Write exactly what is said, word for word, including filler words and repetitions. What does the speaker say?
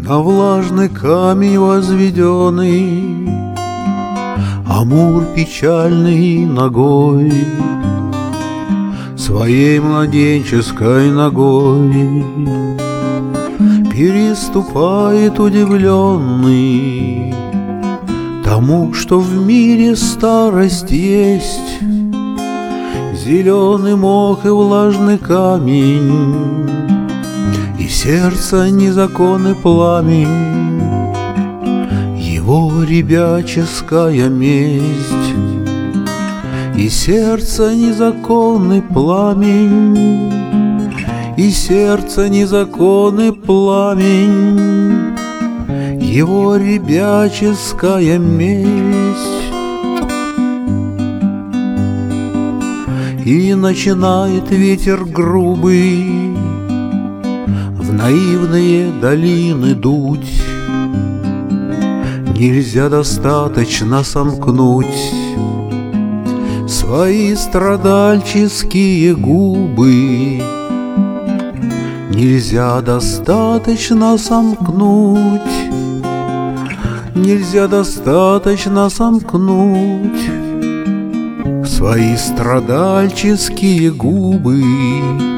На влажный камень возведенный Амур печальный ногой, своей младенческой ногой переступает удивленный тому, что в мире старость есть, зеленый мох и влажный камень, и сердце незаконный пламень, его ребяческая месть. И сердце незаконный пламень, и сердце незаконный пламень, его ребяческая месть. И начинает ветер грубый в наивные долины дуть. Нельзя достаточно сомкнуть свои страдальческие губы. Нельзя достаточно сомкнуть, нельзя достаточно сомкнуть свои страдальческие губы.